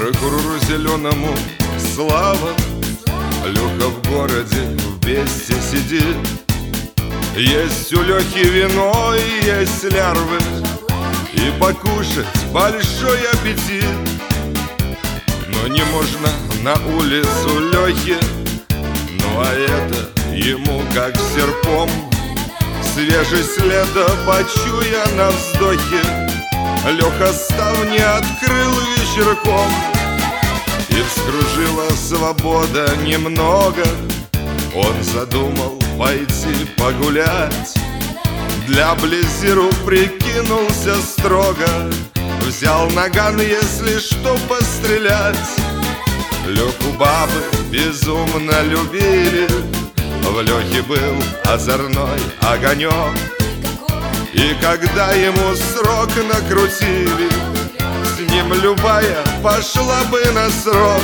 Прокурору зеленому слава, Леха в городе вместе сидит. Есть у Лехи вино и есть лярвы, и покушать большой аппетит. Но не можно на улицу Лехи, ну а это ему как серпом. Свежесть лета почуя на вздохе, Леха ставни открыл вечерком. И вскружила свобода немного, он задумал пойти погулять. Для Близиру прикинулся строго, взял наган, если что, пострелять. Леху бабы безумно любили, в Лехе был озорной огонек. И когда ему срок накрутили, с ним любая пошла бы на срок.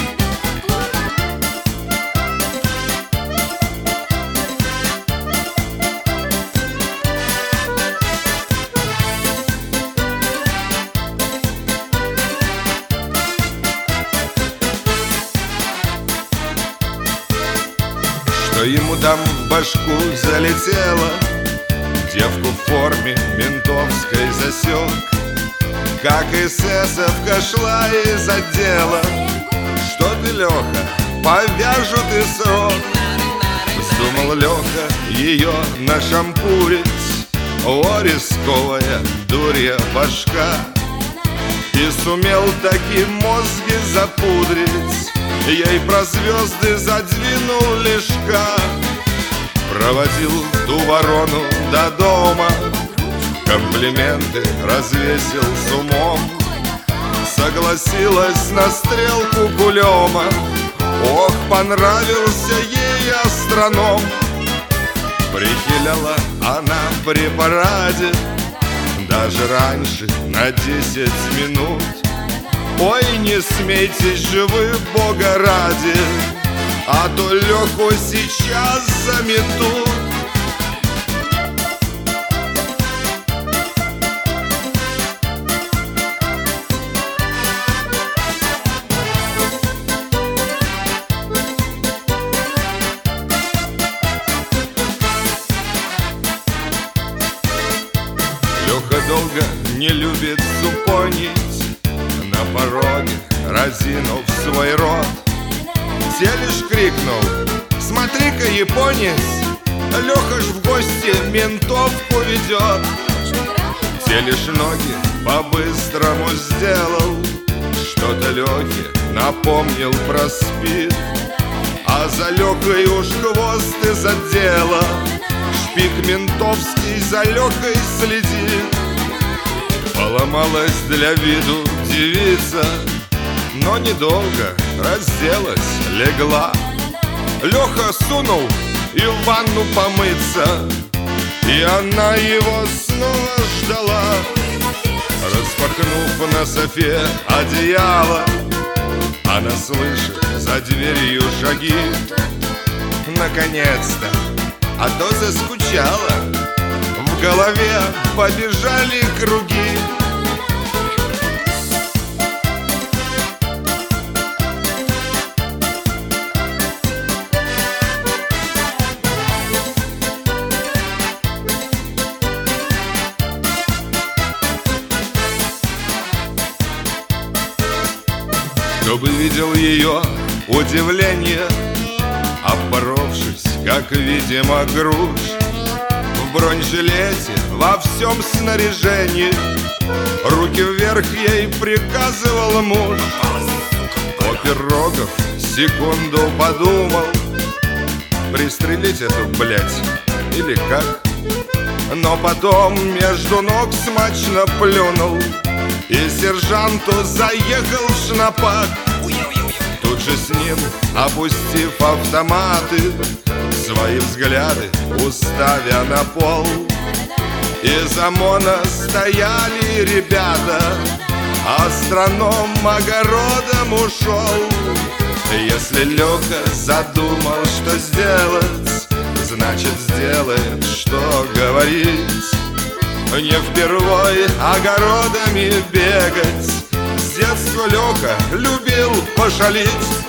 Что ему там в башку залетело, девку в форме ментовской засек. Как эсэсовка шла из отдела: что ты, Леха, повяжут и срок. Вздумал Леха ее нашампурить, о, рисковая дурья башка. И сумел таки мозги запудрить, ей про звезды задвинул лишка. Проводил ту ворону до дома, комплименты развесил с умом. Согласилась на стрелку кулема, ох, понравился ей астроном. Прихиляла она при параде даже раньше на 10 минут. Ой, не смейтесь же вы, Бога ради, а то Леху сейчас заметут. Леха долго не любит супонить, на пороге разинув свой рот, Телеш крикнул: смотри-ка, японец, Леха ж в гости ментовку ведет. Телеш ноги по-быстрому сделал, что-то Лехе напомнил про спид. А за Лехой уж хвост из отдела, шпик ментовский за Лехой следит. Поломалась для виду девица, но недолго разделась, легла. Леха сунул и в ванну помыться, и она его снова ждала. Распахнув на софе одеяло, она слышит за дверью шаги. Наконец-то, а то заскучала, в голове побежали круги. Кто бы видел ее удивление, оборовшись, как, видимо, груш, в бронежилете, во всем снаряжении, руки вверх ей приказывал муж. Опер Рогов секунду подумал: пристрелить эту, блядь, или как? Но потом между ног смачно плюнул и сержанту заехал в шнапак. Тут же с ним, опустив автоматы, свои взгляды уставя на пол, из ОМОНа стояли ребята, астроном огородом ушел. Если Леха задумал, что сделать, значит сделает, что говорить. Не впервой огородами бегать, детства Лёха любил пошалить.